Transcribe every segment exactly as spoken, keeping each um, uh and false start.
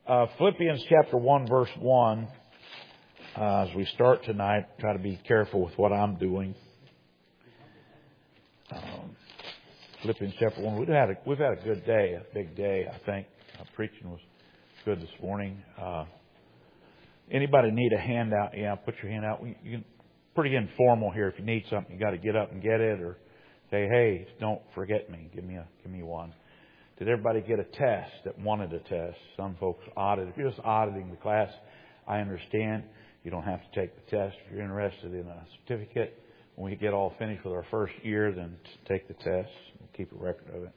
Uh, Philippians chapter one, verse one. Uh, as we start tonight, try to be careful with what I'm doing. Um, Philippians chapter one. We've had a, we've had a good day, a big day. I think uh, preaching was good this morning. Uh, anybody need a handout? Yeah, put your hand out. We, you can, pretty informal here. If you need something, you got to get up and get it, or say, "Hey, don't forget me. Give me a give me one." Did everybody get a test that wanted a test? Some folks audited. If you're just auditing the class, I understand. You don't have to take the test. If you're interested in a certificate, when we get all finished with our first year, then take the test and keep a record of it.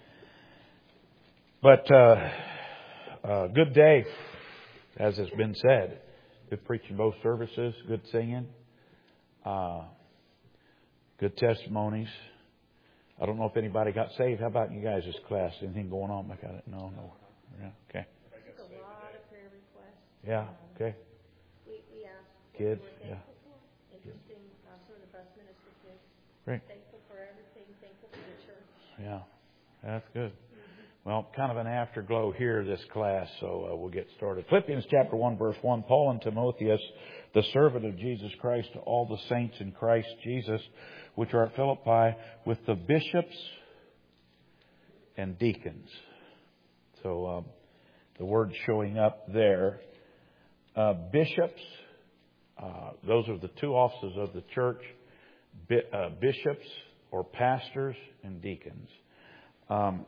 But uh, uh, good day, as has been said. Good preaching both services. Good singing. Uh, good testimonies. I don't know if anybody got saved. How about you guys' class? Anything going on? I got it. No, no. Yeah, okay. A lot of prayer requests. Yeah, okay. We, we asked Kids, we yeah. Interesting, uh, some of the bus minister kids. Great. Thankful for everything. Thankful for the church. Yeah, that's good. Well, kind of an afterglow here, this class, so uh, we'll get started. Philippians chapter one, verse one. Paul and Timotheus, the servant of Jesus Christ, to all the saints in Christ Jesus, which are at Philippi, with the bishops and deacons. So um, the word showing up there. Uh, bishops, uh, those are the two offices of the church. Bi- uh, bishops or pastors and deacons. Um,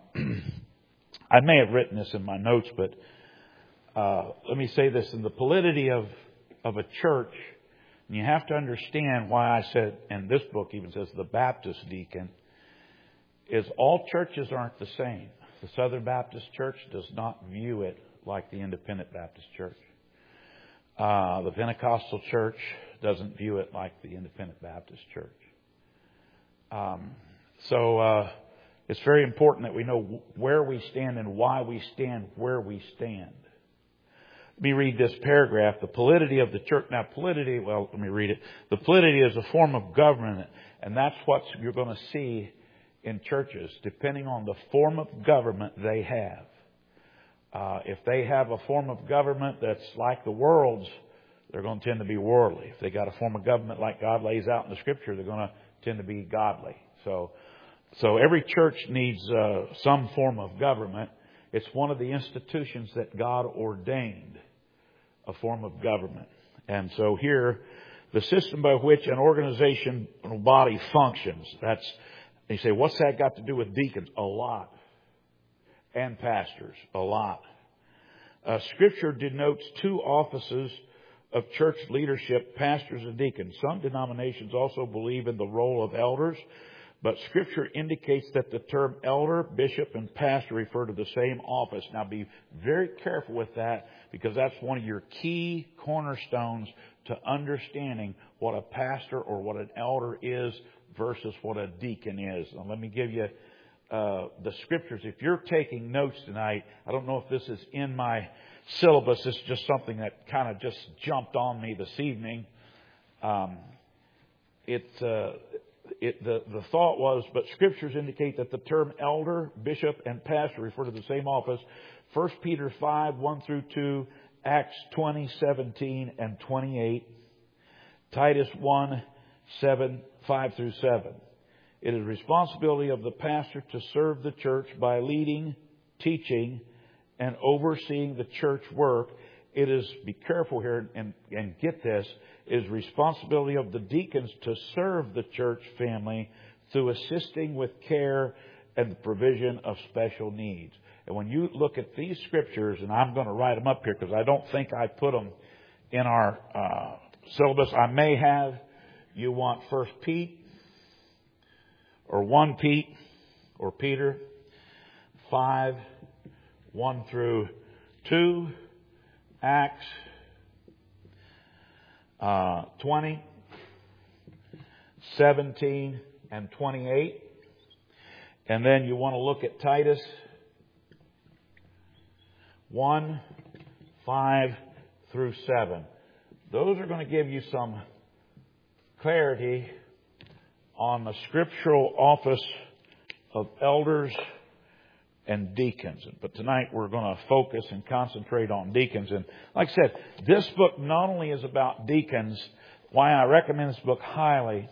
I may have written this in my notes, but uh, let me say this. In the polity of, of a church, and you have to understand why I said, and this book even says the Baptist deacon, is all churches aren't the same. The Southern Baptist Church does not view it like the Independent Baptist Church. Uh, the Pentecostal Church doesn't view it like the Independent Baptist Church. Um, so uh, it's very important that we know where we stand and why we stand where we stand. Let me read this paragraph. The polity of the church. Now, polity, well, let me read it. The polity is a form of government, and that's what you're going to see in churches, depending on the form of government they have. Uh, if they have a form of government that's like the world's, they're going to tend to be worldly. If they got a form of government like God lays out in the Scripture, they're going to tend to be godly. So, so every church needs uh, some form of government. It's one of the institutions that God ordained, a form of government. And so here, the system by which an organizational body functions, that's, you say, what's that got to do with deacons? A lot. And pastors, a lot. Uh, Scripture denotes two offices of church leadership, pastors and deacons. Some denominations also believe in the role of elders, but Scripture indicates that the term elder, bishop, and pastor refer to the same office. Now be very careful with that, because that's one of your key cornerstones to understanding what a pastor or what an elder is versus what a deacon is. Now let me give you uh, the Scriptures. If you're taking notes tonight, I don't know if this is in my syllabus. It's just something that kind of just jumped on me this evening. Um, it, uh, it, the, the thought was, but Scriptures indicate that the term elder, bishop, and pastor refer to the same office. First Peter five, one through two, Acts twenty, seventeen, and twenty-eight, Titus one, seven, five through seven. It is the responsibility of the pastor to serve the church by leading, teaching, and overseeing the church work. It is, be careful here and, and get this, it is responsibility of the deacons to serve the church family through assisting with care and the provision of special needs. And when you look at these Scriptures, and I'm going to write them up here because I don't think I put them in our uh, syllabus. I may have. You want First Pete or First Pete or Peter five, one through two, Acts uh, twenty, seventeen, and twenty-eight. And then you want to look at Titus one, five through seven. Those are going to give you some clarity on the scriptural office of elders and deacons. But tonight we're going to focus and concentrate on deacons. And like I said, this book not only is about deacons, why I recommend this book highly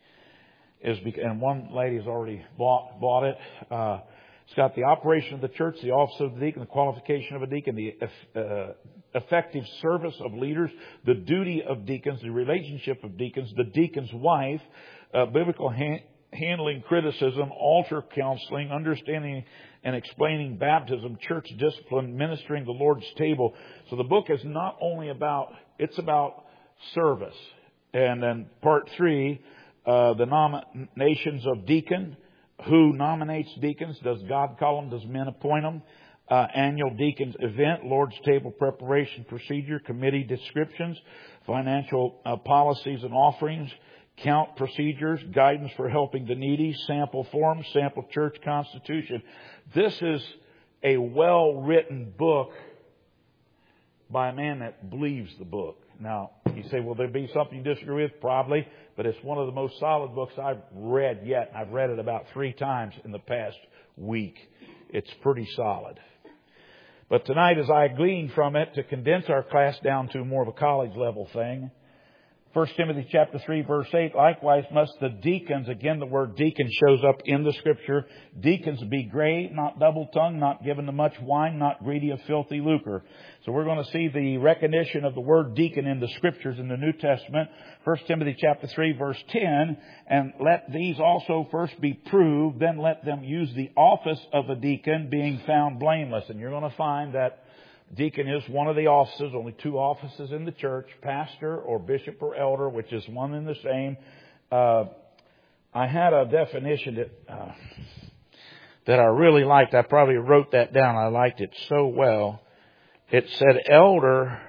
is because, and one lady has already bought, bought it. Uh, it's got the operation of the church, the office of the deacon, the qualification of a deacon, the uh, effective service of leaders, the duty of deacons, the relationship of deacons, the deacon's wife, uh, biblical ha- handling criticism, altar counseling, understanding and explaining baptism, church discipline, ministering the Lord's table. So the book is not only about, it's about service. And then part three, uh, the nominations of deacon. Who nominates deacons? Does God call them? Does men appoint them? Uh, annual deacons event, Lord's table preparation procedure, committee descriptions, financial uh, policies and offerings, count procedures, guidance for helping the needy, sample forms, sample church constitution. This is a well-written book by a man that believes the book. Now, you say, will there be something you disagree with? Probably. But it's one of the most solid books I've read yet. I've read it about three times in the past week. It's pretty solid. But tonight, as I glean from it, to condense our class down to more of a college level thing, First Timothy chapter three, verse eight, likewise must the deacons, again the word deacon shows up in the Scripture, deacons be grave, not double-tongued, not given to much wine, not greedy of filthy lucre. So we're going to see the recognition of the word deacon in the Scriptures in the New Testament. First Timothy chapter three, verse ten, and let these also first be proved, then let them use the office of a deacon, being found blameless. And you're going to find that deacon is one of the offices, only two offices in the church, pastor or bishop or elder, which is one and the same. Uh, I had a definition that, uh, that I really liked. I probably wrote that down. I liked it so well. It said elder.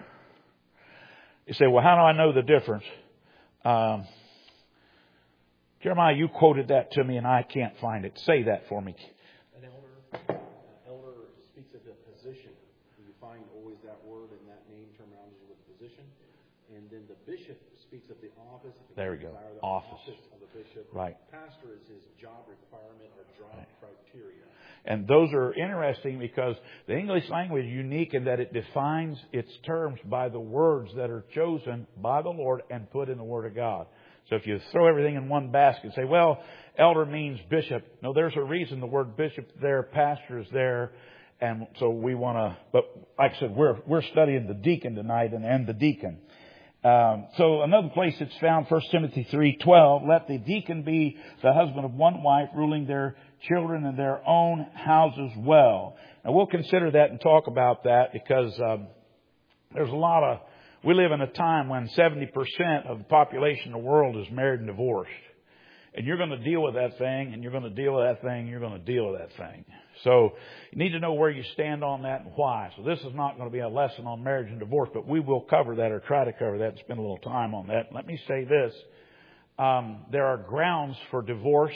You say, well, how do I know the difference? Um, Jeremiah, you quoted that to me and I can't find it. Say that for me. An elder, uh, elder speaks of the position. You find always that word and that name terminology with position. And then the bishop speaks of the office. There we go. The Office. office of the bishop. Right. Pastor is his job requirement or job right. criteria. And those are interesting because the English language is unique in that it defines its terms by the words that are chosen by the Lord and put in the Word of God. So if you throw everything in one basket and say, well, elder means bishop. No, there's a reason the word bishop is there, pastor is there. And so we want to, but like I said, we're, we're studying the deacon tonight and, and the deacon. Um, so another place it's found, First Timothy three twelve, let the deacon be the husband of one wife, ruling their children and their own houses well. Now we'll consider that and talk about that because um, there's a lot of, we live in a time when seventy percent of the population of the world is married and divorced. And you're going to deal with that thing, and you're going to deal with that thing, and you're going to deal with that thing. So you need to know where you stand on that and why. So this is not going to be a lesson on marriage and divorce, but we will cover that or try to cover that and spend a little time on that. Let me say this. Um, there are grounds for divorce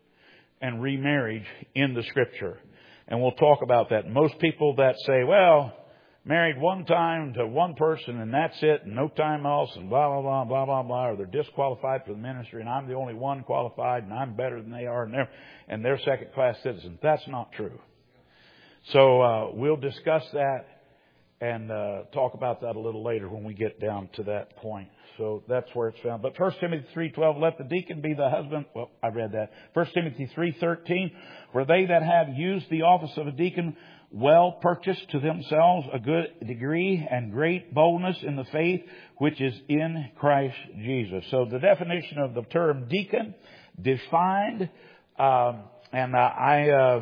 and remarriage in the Scripture. And we'll talk about that. Most people that say, well, married one time to one person and that's it, and no time else, and blah, blah, blah, blah, blah, blah, or they're disqualified for the ministry and I'm the only one qualified and I'm better than they are and they're, and they're second-class citizens. That's not true. So uh, we'll discuss that and uh, talk about that a little later when we get down to that point. So that's where it's found. But First Timothy three twelve, let the deacon be the husband. Well, I read that. First Timothy three thirteen, for they that have used the office of a deacon well purchased to themselves a good degree and great boldness in the faith which is in Christ Jesus. So the definition of the term deacon defined, um, and uh, I, uh,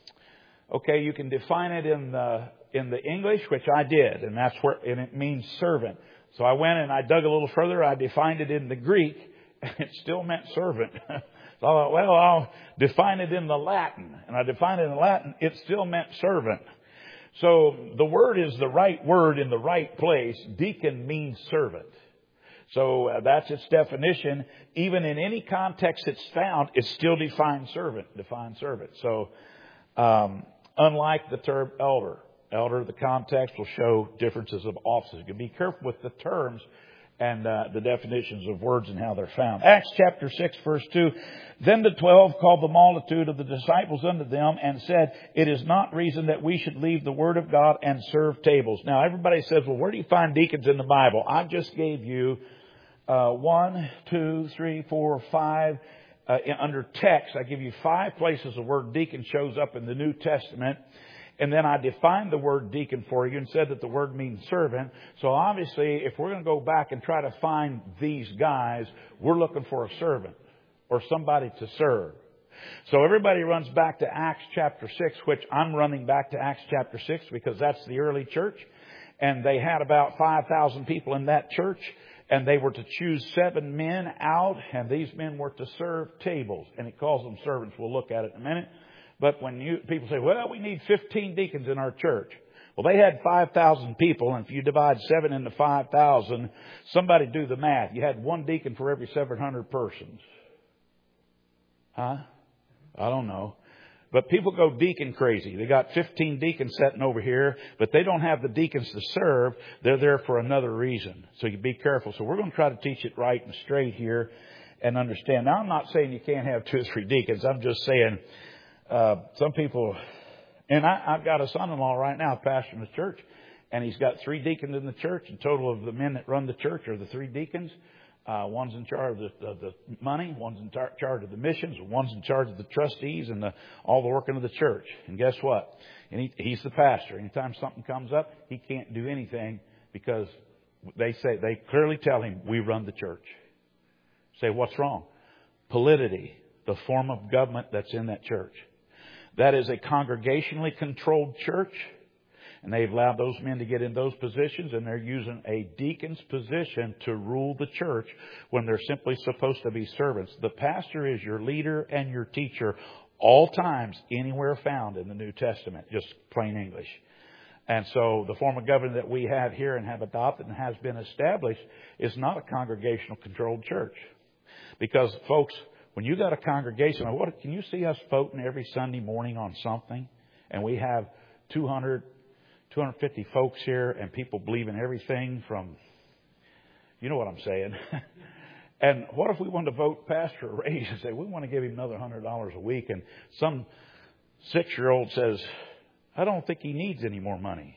okay, you can define it in the in the English, which I did, and that's where, and it means servant. So I went and I dug a little further. I defined it in the Greek, and it still meant servant. So I thought, well, I'll define it in the Latin. And I defined it in Latin. It still meant servant. So the word is the right word in the right place. Deacon means servant. So uh, that's its definition. Even in any context it's found, it still defines servant. Defines servant. So um, unlike the term elder. Elder, the context will show differences of offices. You can be careful with the terms and uh, the definitions of words and how they're found. Acts chapter six, verse two. Then the twelve called the multitude of the disciples unto them and said, It is not reason that we should leave the word of God and serve tables. Now everybody says, well, where do you find deacons in the Bible? I just gave you uh, one, two, three, four, five. Uh, under text, I give you five places the word deacon shows up in the New Testament. And then I defined the word deacon for you and said that the word means servant. So obviously, if we're going to go back and try to find these guys, we're looking for a servant or somebody to serve. So everybody runs back to Acts chapter six, which I'm running back to Acts chapter six because that's the early church. And they had about five thousand people in that church. And they were to choose seven men out. And these men were to serve tables. And it calls them servants. We'll look at it in a minute. But when you people say, well, we need fifteen deacons in our church. Well, they had five thousand people. And if you divide seven into five thousand, somebody do the math. You had one deacon for every seven hundred persons. Huh? I don't know. But people go deacon crazy. They got fifteen deacons sitting over here, but they don't have the deacons to serve. They're there for another reason. So you be careful. So we're going to try to teach it right and straight here and understand. Now, I'm not saying you can't have two or three deacons. I'm just saying uh, some people, and I, I've got a son-in-law right now, pastor in the church, and he's got three deacons in the church. And total of the men that run the church are the three deacons. Uh, one's in charge of the, of the money, one's in tar- charge of the missions, one's in charge of the trustees and the, all the working of the church. And guess what? And he, he's the pastor. Anytime something comes up, he can't do anything because they say, they clearly tell him, we run the church. Say, what's wrong? Polity, the form of government that's in that church. That is a congregationally controlled church. And they've allowed those men to get in those positions, and they're using a deacon's position to rule the church when they're simply supposed to be servants. The pastor is your leader and your teacher all times, anywhere found in the New Testament, just plain English. And so the form of government that we have here and have adopted and has been established is not a congregational controlled church. Because, folks, when you got a congregation, what can you see us voting every Sunday morning on something? And we have two hundred two hundred fifty folks here and people believe in everything from, you know what I'm saying. And what if we wanted to vote pastor a raise and say, we want to give him another one hundred dollars a week. And some six-year-old says, I don't think he needs any more money.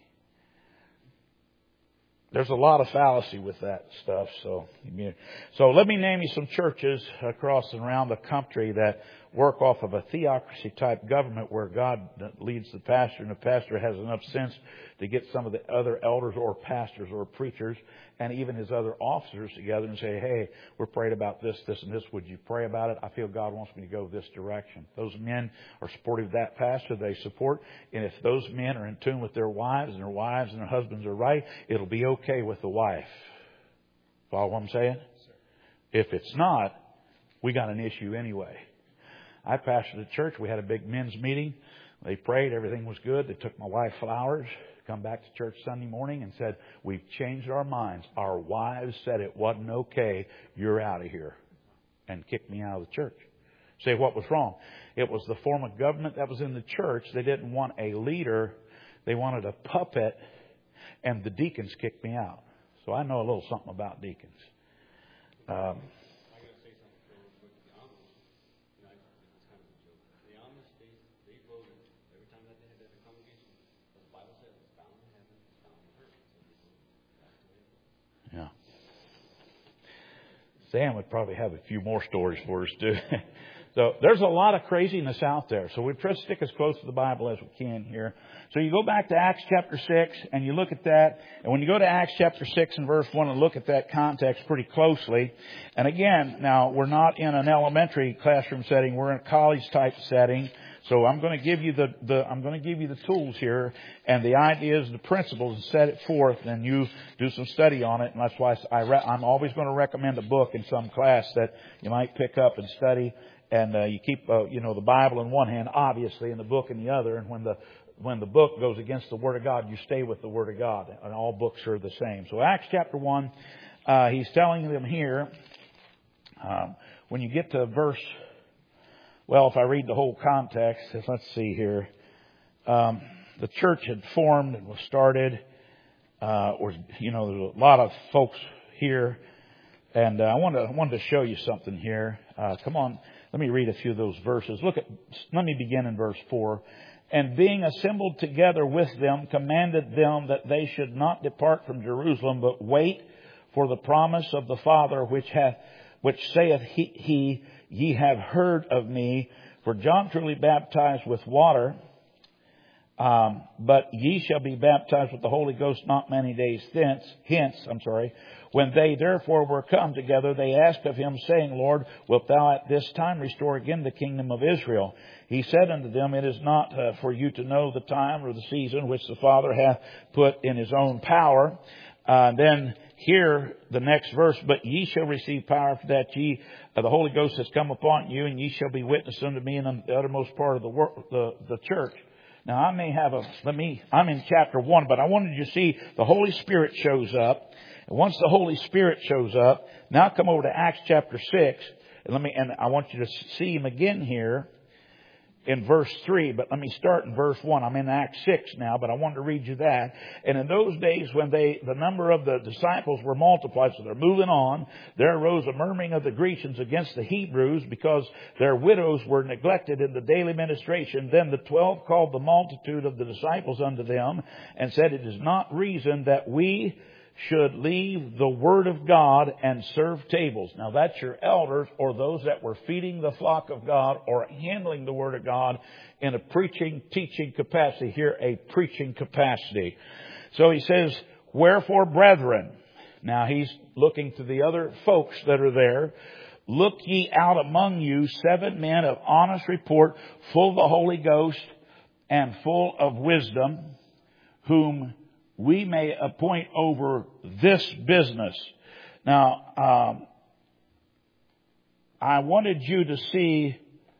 There's a lot of fallacy with that stuff. So, so let me name you some churches across and around the country that work off of a theocracy type government where God leads the pastor and the pastor has enough sense to get some of the other elders or pastors or preachers and even his other officers together and say, hey, we're praying about this, this, and this. Would you pray about it? I feel God wants me to go this direction. Those men are supportive of that pastor. They support. And if those men are in tune with their wives and their wives and their husbands are right, it'll be okay with the wife. Follow what I'm saying? If it's not, we got an issue anyway. I pastored a church. We had a big men's meeting. They prayed. Everything was good. They took my wife flowers, come back to church Sunday morning and said, we've changed our minds. Our wives said it wasn't okay. You're out of here. And kicked me out of the church. Say, what was wrong? It was the form of government that was in the church. They didn't want a leader. They wanted a puppet. And the deacons kicked me out. So I know a little something about deacons. Um, Yeah. Sam would probably have a few more stories for us too. So there's a lot of craziness out there. So we try to stick as close to the Bible as we can here. So you go back to Acts chapter six and you look at that. And when you go to Acts chapter six and verse one and look at that context pretty closely. And again, now we're not in an elementary classroom setting. We're in a college type setting. So I'm going to give you the, the I'm going to give you the tools here and the ideas, the principles, and set it forth, and you do some study on it. And that's why I re- I'm always going to recommend a book in some class that you might pick up and study. And uh, you keep uh, you know the Bible in one hand, obviously, and the book in the other. And when the when the book goes against the Word of God, you stay with the Word of God. And all books are the same. So Acts chapter one, uh, he's telling them here. Um, when you get to verse. Well, if I read the whole context, let's see here. Um, the church had formed and was started. Uh, or, you know, there's a lot of folks here And uh, I want to I wanted to show you something here. Uh, come on, let me read a few of those verses. Look at. Let me begin in verse four. And being assembled together with them, commanded them that they should not depart from Jerusalem, but wait for the promise of the Father, which hath, which saith he, he, ye have heard of me. For John truly baptized with water, um, but ye shall be baptized with the Holy Ghost not many days thence. Hence, I'm sorry. When they therefore were come together, they asked of him, saying, Lord, wilt thou at this time restore again the kingdom of Israel? He said unto them, It is not uh, for you to know the time or the season which the Father hath put in his own power. Uh, then here, the next verse, But ye shall receive power for that ye, uh, the Holy Ghost has come upon you, and ye shall be witnesses unto me in the uttermost part of the, world, the, the church. Now, I may have a, let me, I'm in chapter one, but I wanted you to see the Holy Spirit shows up. And once the Holy Spirit shows up, now come over to Acts chapter six. And let me, and I want you to see him again here in verse three. But let me start in verse one. I'm in Acts six now, but I wanted to read you that. And in those days when they, the number of the disciples were multiplied, so they're moving on, there arose a murmuring of the Grecians against the Hebrews because their widows were neglected in the daily ministration. Then the twelve called the multitude of the disciples unto them and said, It is not reason that we should leave the Word of God and serve tables. Now that's your elders or those that were feeding the flock of God or handling the Word of God in a preaching, teaching capacity. Here, a preaching capacity. So he says, Wherefore, brethren. Now he's looking to the other folks that are there. Look ye out among you seven men of honest report, full of the Holy Ghost and full of wisdom, whom we may appoint over this business. Now, um, I wanted you to see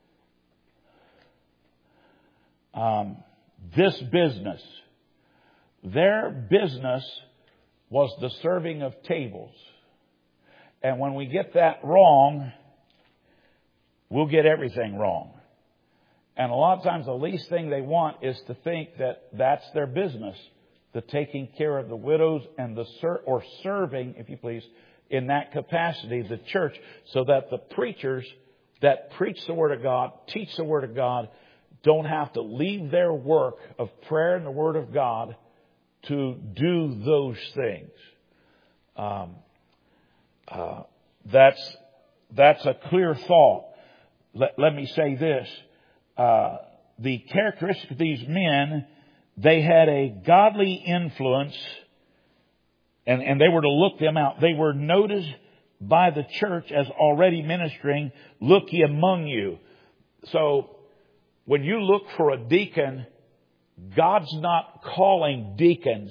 um, this business. Their business was the serving of tables. And when we get that wrong, we'll get everything wrong. And a lot of times the least thing they want is to think that that's their business. The taking care of the widows and the ser- or serving, if you please, in that capacity, the church, so that the preachers that preach the Word of God, teach the Word of God, don't have to leave their work of prayer and the Word of God to do those things. Um, uh, that's that's a clear thought. Let, let me say this: uh, the characteristic of these men. They had a godly influence, and, and they were to look them out. They were noticed by the church as already ministering, look ye among you. So when you look for a deacon, God's not calling deacons.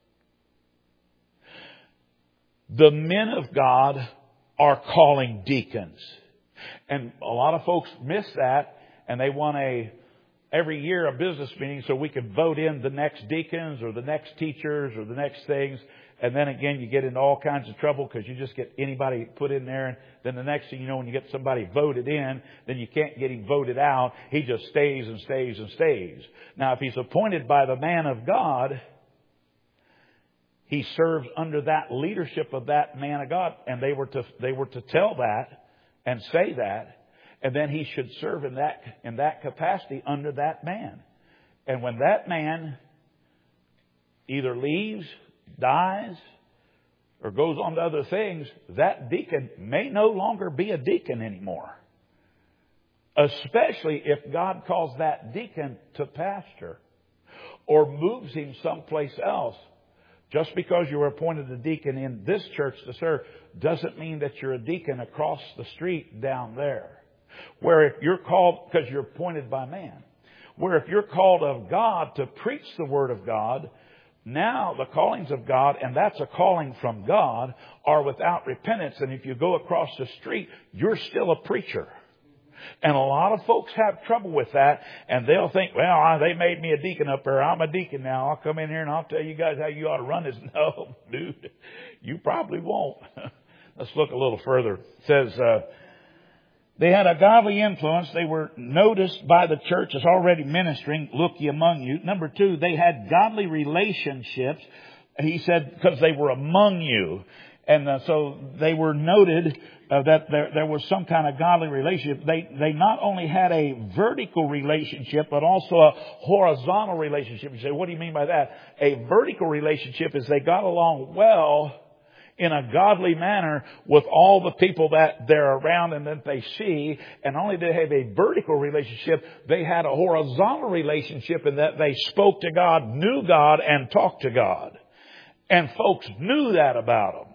The men of God are calling deacons. And a lot of folks miss that, and they want a every year a business meeting so we can vote in the next deacons or the next teachers or the next things. And then again, you get into all kinds of trouble because you just get anybody put in there. And then the next thing you know, when you get somebody voted in, then you can't get him voted out. He just stays and stays and stays. Now, if he's appointed by the man of God, he serves under that leadership of that man of God. And they were to, they were to tell that and say that. And then he should serve in that, in that capacity under that man. And when that man either leaves, dies, or goes on to other things, that deacon may no longer be a deacon anymore. Especially if God calls that deacon to pastor or moves him someplace else. Just because you were appointed a deacon in this church to serve doesn't mean that you're a deacon across the street down there. Where if you're called, because you're appointed by man, where if you're called of God to preach the Word of God, now the callings of God, and that's a calling from God, are without repentance. And if you go across the street, you're still a preacher. And a lot of folks have trouble with that, and they'll think, well, they made me a deacon up there. I'm a deacon now. I'll come in here and I'll tell you guys how you ought to run this. No, dude, you probably won't. Let's look a little further. It says, uh, they had a godly influence. They were noticed by the church as already ministering. Look ye among you. Number two, they had godly relationships. He said, because they were among you. And uh, so they were noted uh, that there, there was some kind of godly relationship. They, they not only had a vertical relationship, but also a horizontal relationship. You say, what do you mean by that? A vertical relationship is they got along well in a godly manner with all the people that they're around and that they see. And not only did they have a vertical relationship, they had a horizontal relationship in that they spoke to God, knew God, and talked to God. And folks knew that about them.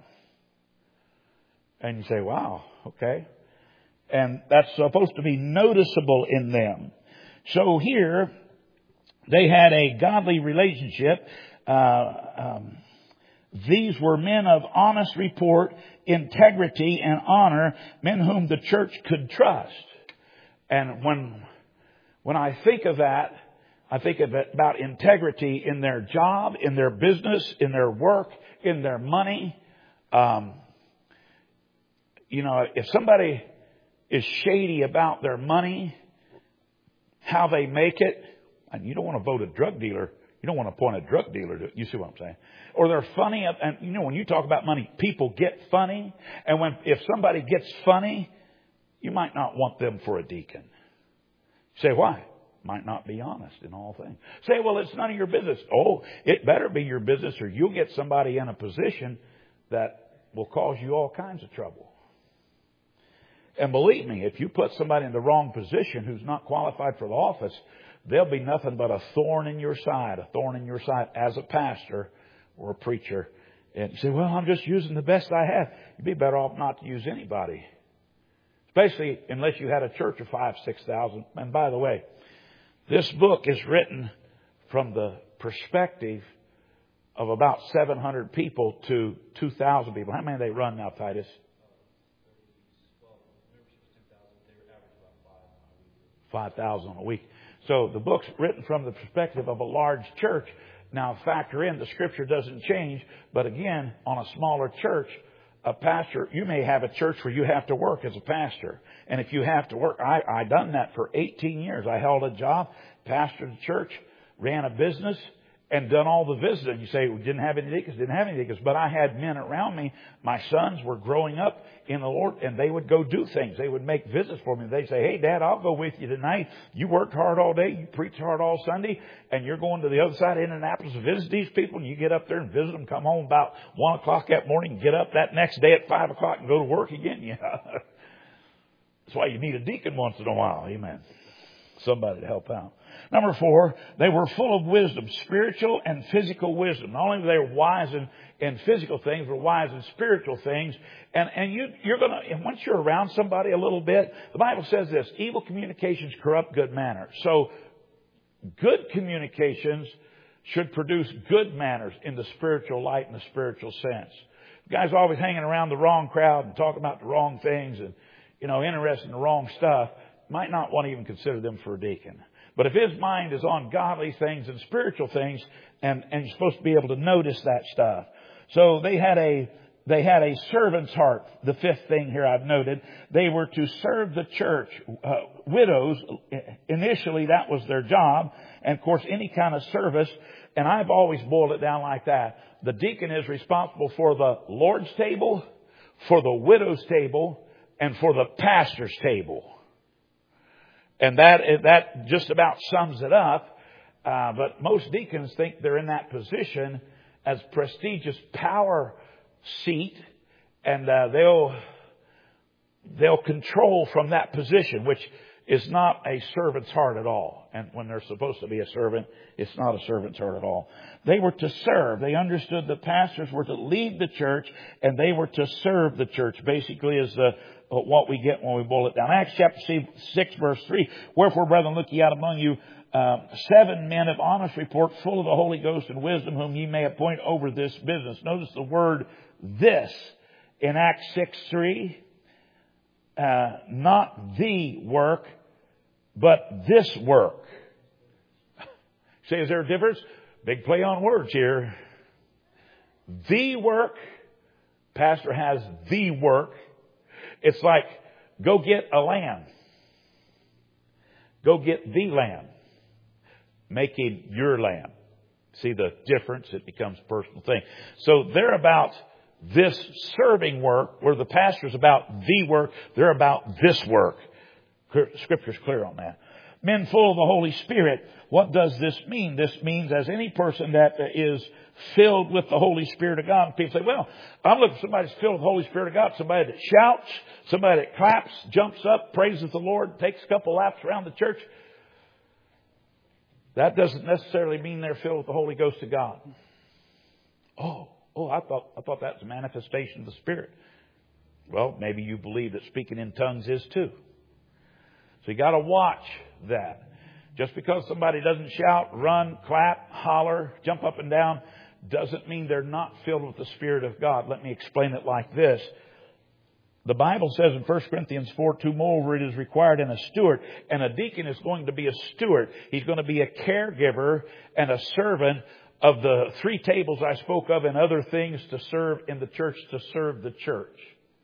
And you say, wow, okay. And that's supposed to be noticeable in them. So here, they had a godly relationship. Uh, um, These were men of honest report, integrity, and honor, men whom the church could trust. And when when I think of that, I think of it about integrity in their job, in their business, in their work, in their money. Um, you know, if somebody is shady about their money, how they make it, and you don't want to vote a drug dealer. You don't want to point a drug dealer to it. You see what I'm saying? Or they're funny. And you know, when you talk about money, people get funny. And when, if somebody gets funny, you might not want them for a deacon. You say, why? Might not be honest in all things. Say, well, it's none of your business. Oh, it better be your business or you'll get somebody in a position that will cause you all kinds of trouble. And believe me, if you put somebody in the wrong position who's not qualified for the office, there'll be nothing but a thorn in your side, a thorn in your side as a pastor or a preacher. And you say, well, I'm just using the best I have. You'd be better off not to use anybody. Especially unless you had a church of five, six thousand. And by the way, this book is written from the perspective of about seven hundred people to two thousand people. How many do they run now, Titus? five thousand a week. So the book's written from the perspective of a large church. Now factor in, the scripture doesn't change. But again, on a smaller church, a pastor, you may have a church where you have to work as a pastor. And if you have to work, I, I done that for eighteen years. I held a job, pastored a church, ran a business, and done all the visiting. You say, we didn't have any deacons, didn't have any deacons. But I had men around me. My sons were growing up in the Lord, and they would go do things. They would make visits for me. They'd say, hey, Dad, I'll go with you tonight. You worked hard all day. You preached hard all Sunday. And you're going to the other side of Indianapolis to visit these people. And you get up there and visit them, come home about one o'clock that morning, get up that next day at five o'clock and go to work again. Yeah. That's why you need a deacon once in a while. Amen. Somebody to help out. Number four, they were full of wisdom, spiritual and physical wisdom. Not only were they wise in, in physical things, but wise in spiritual things. And, and you, you're going to, and once you're around somebody a little bit, the Bible says this, evil communications corrupt good manners. So good communications should produce good manners in the spiritual light and the spiritual sense. The guy's always hanging around the wrong crowd and talking about the wrong things and, you know, interested in the wrong stuff. Might not want to even consider them for a deacon. But if his mind is on godly things and spiritual things, and, and you're supposed to be able to notice that stuff. So they had a, they had a servant's heart. The fifth thing here I've noted, they were to serve the church. Uh, widows, initially that was their job. And of course, any kind of service. And I've always boiled it down like that. The deacon is responsible for the Lord's table, for the widow's table, and for the pastor's table. And that that just about sums it up. Uh, but most deacons think they're in that position as prestigious power seat, and uh, they'll they'll control from that position, which is not a servant's heart at all. And when they're supposed to be a servant, it's not a servant's heart at all. They were to serve. They understood the pastors were to lead the church, and they were to serve the church. Basically, is the what we get when we boil it down. Acts chapter six, verse three. Wherefore, brethren, look ye out among you uh, seven men of honest report, full of the Holy Ghost and wisdom, whom ye may appoint over this business. Notice the word "this" in Acts six three. Uh, not the work, but this work. Say, is there a difference? Big play on words here. The work. Pastor has the work. It's like, go get a lamb. Go get the lamb. Make him your lamb. See the difference? It becomes a personal thing. So they're about this serving work, where the pastor's about the work, they're about this work. Scripture's clear on that. Men full of the Holy Spirit. What does this mean? This means as any person that is filled with the Holy Spirit of God. People say, well, I'm looking for somebody that's filled with the Holy Spirit of God. Somebody that shouts, somebody that claps, jumps up, praises the Lord, takes a couple laps around the church. That doesn't necessarily mean they're filled with the Holy Ghost of God. Oh, oh, I thought I thought that was a manifestation of the Spirit. Well, maybe you believe that speaking in tongues is too. So you got to watch that. Just because somebody doesn't shout, run, clap, holler, jump up and down, doesn't mean they're not filled with the Spirit of God. Let me explain it like this. The Bible says in First Corinthians four two, moreover, it is required in a steward. And a deacon is going to be a steward. He's going to be a caregiver and a servant of the three tables I spoke of and other things to serve in the church, to serve the church.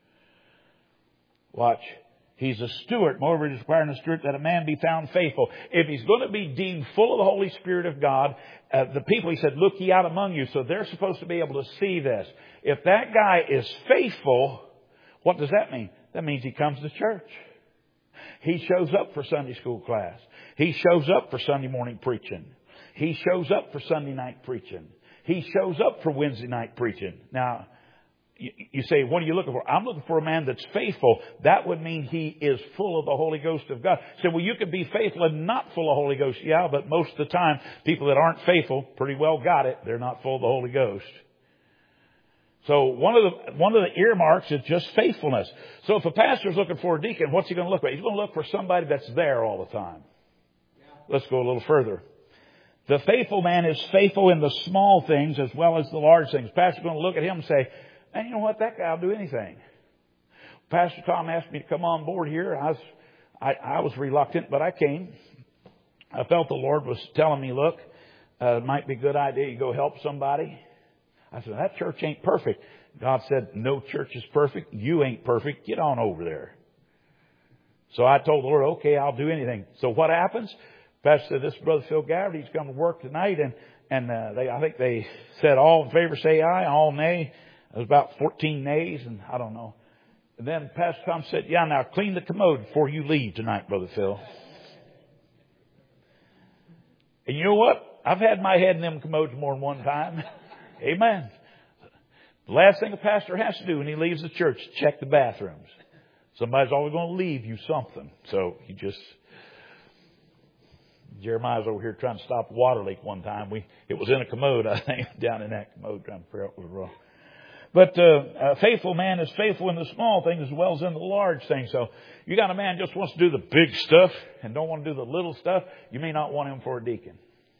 Watch. He's a steward. Moreover, it is required in a steward that a man be found faithful. If he's going to be deemed full of the Holy Spirit of God, uh, the people, he said, look ye out among you. So they're supposed to be able to see this. If that guy is faithful, what does that mean? That means he comes to church. He shows up for Sunday school class. He shows up for Sunday morning preaching. He shows up for Sunday night preaching. He shows up for Wednesday night preaching. Now, you say, what are you looking for? I'm looking for a man that's faithful. That would mean he is full of the Holy Ghost of God. So, well, you could be faithful and not full of Holy Ghost. Yeah, but most of the time, people that aren't faithful pretty well got it. They're not full of the Holy Ghost. So one of the one of the earmarks is just faithfulness. So if a pastor's looking for a deacon, what's he going to look for? He's going to look for somebody that's there all the time. Let's go a little further. The faithful man is faithful in the small things as well as the large things. Pastor's going to look at him and say, and you know what? That guy will do anything. Pastor Tom asked me to come on board here. I was, I, I was reluctant, but I came. I felt the Lord was telling me, look, uh, it might be a good idea you go help somebody. I said, that church ain't perfect. God said, no church is perfect. You ain't perfect. Get on over there. So I told the Lord, okay, I'll do anything. So what happens? Pastor said, this is Brother Phil Gabbard. He's come to work tonight. And, and uh, they, I think they said all in favor say aye, all nay. It was about fourteen nays, and I don't know. And then Pastor Tom said, yeah, now clean the commode before you leave tonight, Brother Phil. And you know what? I've had my head in them commodes more than one time. Amen. The last thing a pastor has to do when he leaves the church is check the bathrooms. Somebody's always going to leave you something. So you just... Jeremiah's over here trying to stop a water leak one time. We It was in a commode, I think, down in that commode, trying to figure out what was wrong. But uh, a faithful man is faithful in the small things as well as in the large things. So you got a man who just wants to do the big stuff and don't want to do the little stuff. You may not want him for a deacon.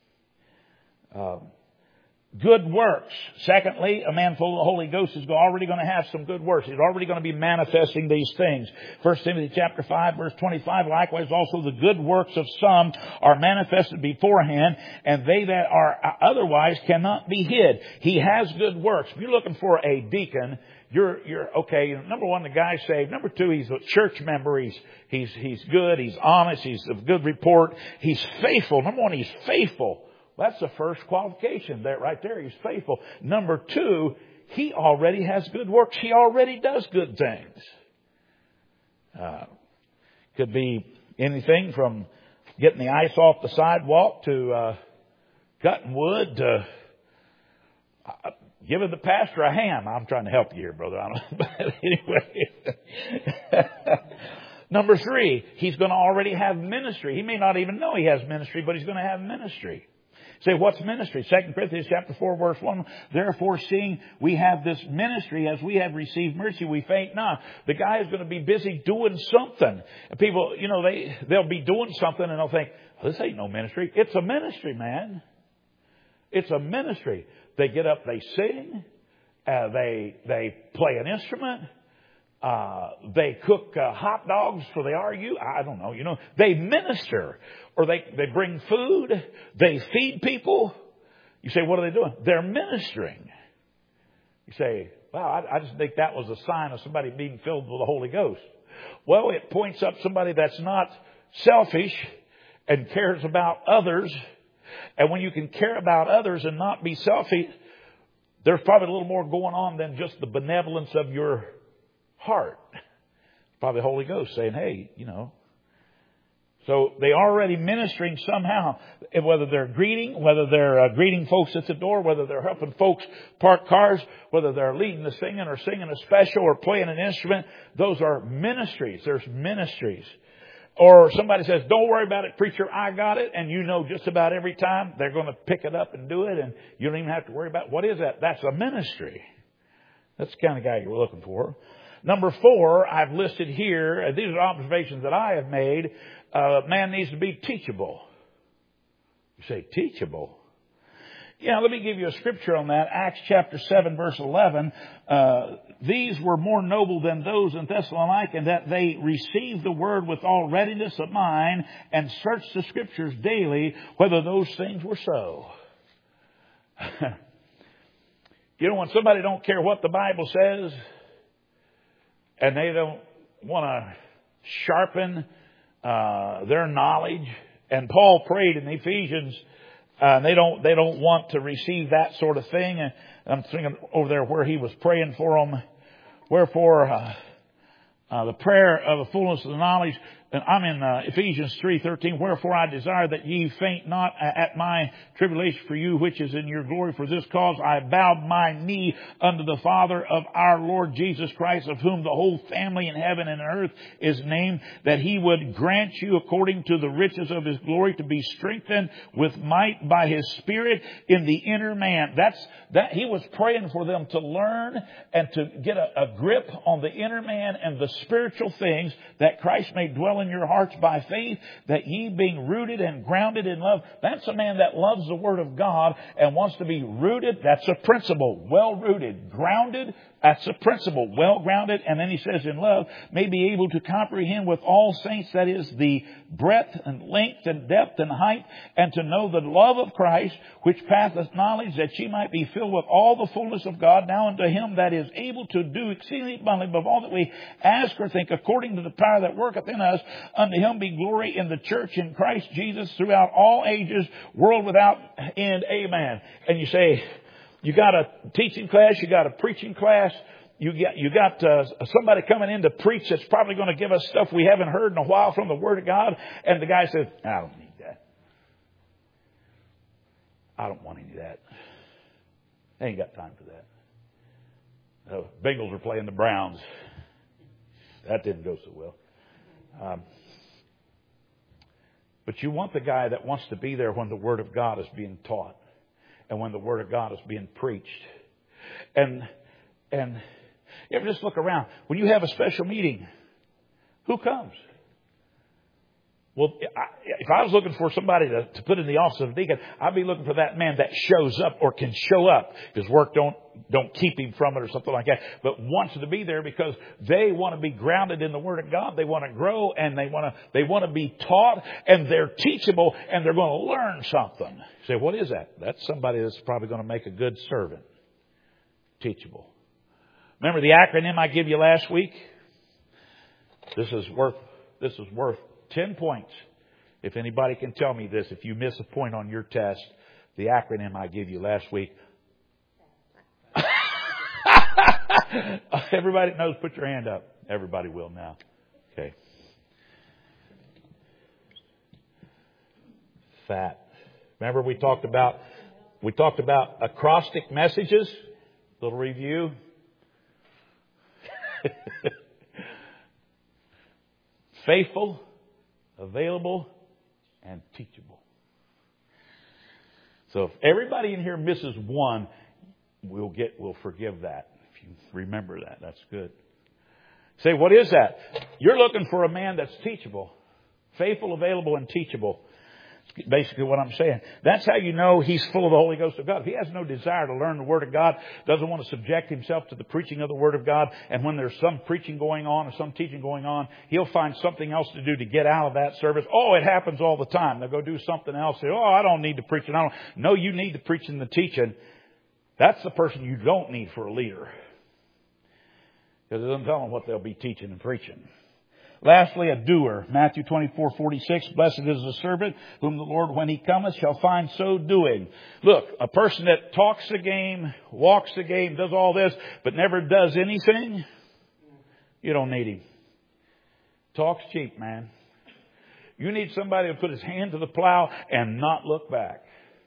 Um, good works. Secondly, a man full of the Holy Ghost is already going to have some good works. He's already going to be manifesting these things. First Timothy chapter five, verse twenty-five, likewise also the good works of some are manifested beforehand, and they that are otherwise cannot be hid. He has good works. If you're looking for a deacon, you're, you're, okay, number one, the guy's saved. Number two, he's a church member. He's, he's, he's good. He's honest. He's of good report. He's faithful. Number one, he's faithful. That's the first qualification there, right there. He's faithful. Number two, he already has good works. He already does good things. Uh, could be anything from getting the ice off the sidewalk to uh, cutting wood to uh, giving the pastor a ham. I'm trying to help you here, brother. I don't know. But anyway. Number three, he's going to already have ministry. He may not even know he has ministry, but he's going to have ministry. Say, what's ministry? Second Corinthians chapter four, verse one. Therefore, seeing we have this ministry, as we have received mercy, we faint not. The guy is going to be busy doing something. And people, you know, they, they'll be doing something and they'll think, oh, this ain't no ministry. It's a ministry, man. It's a ministry. They get up, they sing, uh, they, they play an instrument. Uh, they cook uh, hot dogs for the R U. I don't know. You know, they minister, or they, they bring food. They feed people. You say, what are they doing? They're ministering. You say, wow, I, I just think that was a sign of somebody being filled with the Holy Ghost. Well, it points up somebody that's not selfish and cares about others. And when you can care about others and not be selfish, there's probably a little more going on than just the benevolence of your heart. Probably the Holy Ghost saying, hey, you know. So they are already ministering somehow, whether they're greeting, whether they're uh, greeting folks at the door, whether they're helping folks park cars, whether they're leading the singing or singing a special or playing an instrument. Those are ministries. There's ministries. Or somebody says, don't worry about it, preacher, I got it. And you know just about every time they're going to pick it up and do it. And you don't even have to worry about it. What is that? That's a ministry. That's the kind of guy you're looking for. Number four, I've listed here, these are observations that I have made. Uh, man needs to be teachable. You say, teachable? Yeah, let me give you a scripture on that. Acts chapter seven, verse eleven. Uh, these were more noble than those in Thessalonica, in that they received the word with all readiness of mind and searched the scriptures daily whether those things were so. You know, when somebody don't care what the Bible says and they don't want to sharpen uh, their knowledge, and Paul prayed in Ephesians, Uh, they don't, they don't want to receive that sort of thing. And I'm thinking over there where he was praying for them. Wherefore, uh, uh, the prayer of the fullness of the knowledge. And I'm in uh, Ephesians three thirteen. Wherefore I desire that ye faint not at my tribulation for you, which is in your glory. For this cause I bowed my knee unto the Father of our Lord Jesus Christ, of whom the whole family in heaven and earth is named, that he would grant you according to the riches of his glory to be strengthened with might by his Spirit in the inner man. That's that he was praying for them to learn and to get a, a grip on the inner man and the spiritual things, that Christ may dwell in your hearts by faith, that ye being rooted and grounded in love. That's a man that loves the Word of God and wants to be rooted. That's a principle. Well rooted. Grounded. That's a principle. Well grounded. And then he says in love, may be able to comprehend with all saints, that is the breadth and length and depth and height, and to know the love of Christ, which passeth knowledge, that ye might be filled with all the fullness of God. Now unto him that is able to do exceedingly abundantly above all that we ask or think, according to the power that worketh in us, unto him be glory in the church in Christ Jesus throughout all ages, world without end. Amen. And you say, you got a teaching class, you got a preaching class, you got you got uh, somebody coming in to preach that's probably going to give us stuff we haven't heard in a while from the Word of God, and the guy says, I don't need that. I don't want any of that. I ain't got time for that. The Bengals are playing the Browns. That didn't go so well. Um, but you want the guy that wants to be there when the Word of God is being taught and when the Word of God is being preached. And and you ever just look around. When you have a special meeting, who comes? Well, if I was looking for somebody to, to put in the office of a deacon, I'd be looking for that man that shows up or can show up. His work don't don't keep him from it or something like that, but wants to be there because they want to be grounded in the Word of God. They want to grow, and they want to they want to be taught, and they're teachable, and they're going to learn something. You say, what is that? That's somebody that's probably going to make a good servant. Teachable. Remember the acronym I gave you last week? This is worth this is worth ten points. If anybody can tell me this, if you miss a point on your test, the acronym I gave you last week. Everybody knows, put your hand up. Everybody will now. Okay. Fat. Remember we talked about we talked about acrostic messages. Little review. Faithful, available, and teachable. So if everybody in here misses one, we'll get we'll forgive that. If you remember that, that's good. Say, what is that? You're looking for a man that's teachable, faithful, available, and teachable. Basically what I'm saying. That's how you know he's full of the Holy Ghost of God. If he has no desire to learn the Word of God, doesn't want to subject himself to the preaching of the Word of God, and when there's some preaching going on or some teaching going on, he'll find something else to do to get out of that service. Oh, it happens all the time. They'll go do something else. Say, oh, I don't need the preaching. I don't. No, you need the preaching and the teaching. That's the person you don't need for a leader. Because it doesn't tell them what they'll be teaching and preaching. Lastly, a doer. Matthew twenty-four forty-six, blessed is the servant whom the Lord, when he cometh, shall find so doing. Look, a person that talks the game, walks the game, does all this, but never does anything, you don't need him. Talk's cheap, man. You need somebody to put his hand to the plow and not look back.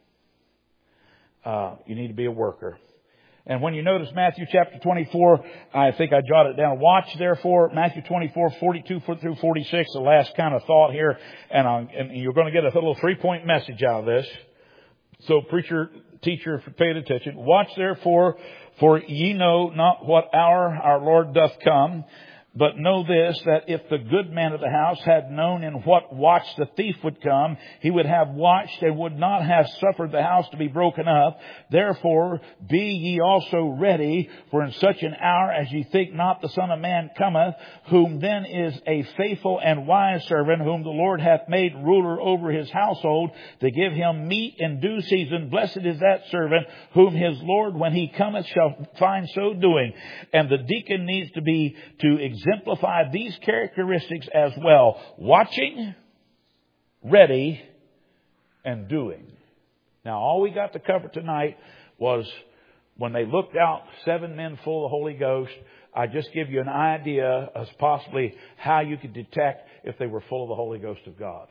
Uh, you need to be a worker. And when you notice Matthew chapter twenty-four, I think I jotted it down. Watch therefore, Matthew twenty-four, forty-two through forty-six, the last kind of thought here. And, uh, and you're going to get a little three-point message out of this. So preacher, teacher, pay attention. Watch therefore, for ye know not what hour our Lord doth come. But know this, that if the good man of the house had known in what watch the thief would come, he would have watched and would not have suffered the house to be broken up. Therefore, be ye also ready, for in such an hour as ye think not the Son of Man cometh, whom then is a faithful and wise servant, whom the Lord hath made ruler over his household, to give him meat in due season. Blessed is that servant, whom his Lord, when he cometh, shall find so doing. And the deacon needs to be to exemplify these characteristics as well. Watching, ready, and doing. Now, all we got to cover tonight was when they looked out, seven men full of the Holy Ghost. I just give you an idea as possibly how you could detect if they were full of the Holy Ghost of God.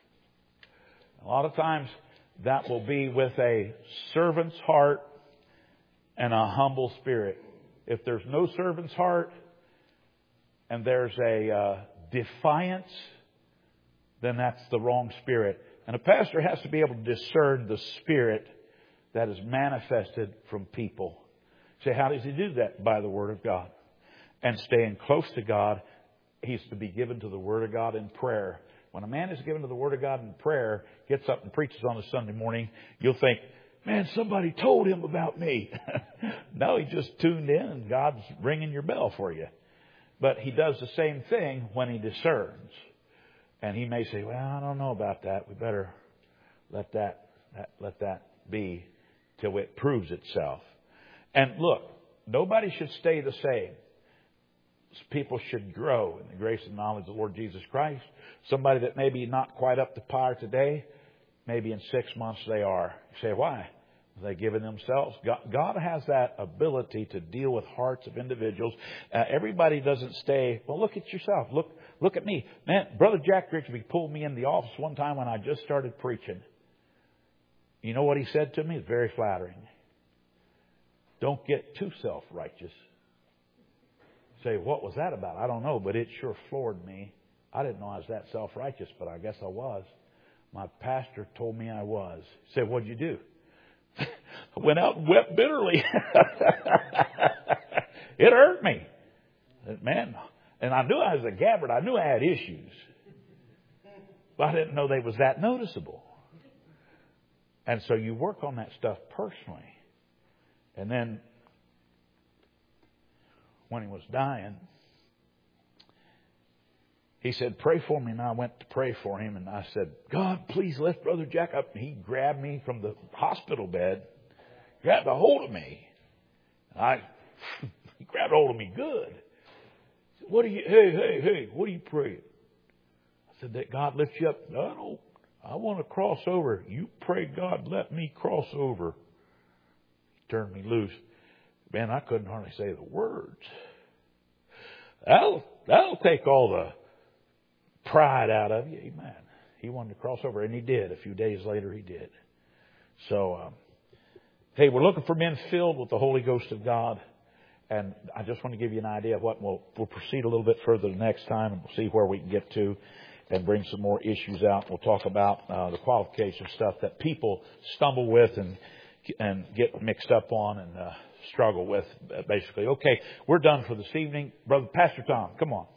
A lot of times that will be with a servant's heart and a humble spirit. If there's no servant's heart, and there's a uh, defiance, then that's the wrong spirit. And a pastor has to be able to discern the spirit that is manifested from people. Say, how does he do that? By the Word of God. And staying close to God, he's to be given to the Word of God in prayer. When a man is given to the Word of God in prayer, gets up and preaches on a Sunday morning, you'll think, man, somebody told him about me. No, he just tuned in and God's ringing your bell for you. But he does the same thing when he discerns. And he may say, well, I don't know about that. We better let that, that let that be till it proves itself. And look, nobody should stay the same. People should grow in the grace and knowledge of the Lord Jesus Christ. Somebody that may be not quite up to par today, maybe in six months they are. You say, why? They given themselves. God, God has that ability to deal with hearts of individuals. Uh, everybody doesn't stay. Well, look at yourself. Look, look at me, man. Brother Jack Grigsby pulled me in the office one time when I just started preaching. You know what he said to me? It's very flattering. Don't get too self-righteous. Say, what was that about? I don't know, but it sure floored me. I didn't know I was that self-righteous, but I guess I was. My pastor told me I was. He said, what'd you do? I went out and wept bitterly. It hurt me. Man, and I knew I was a gabbard. I knew I had issues. But I didn't know they was that noticeable. And so you work on that stuff personally. And then when he was dying, he said, pray for me. And I went to pray for him. And I said, God, please lift Brother Jack up. And he grabbed me from the hospital bed, grabbed a hold of me. And I, he grabbed a hold of me good. He said, what do you, hey, hey, hey, what are you praying? I said, that God lifts you up. No, I don't. I want to cross over. You pray, God, let me cross over. He turned me loose. Man, I couldn't hardly say the words. That'll, that'll take all the pride out of you. Amen. He wanted to cross over, and he did. A few days later, he did. So, um, hey, we're looking for men filled with the Holy Ghost of God. And I just want to give you an idea of what we'll, we'll proceed a little bit further the next time, and we'll see where we can get to and bring some more issues out. We'll talk about uh, the qualification stuff that people stumble with and and get mixed up on and uh, struggle with, basically. Okay, we're done for this evening. Brother Pastor Tom, come on.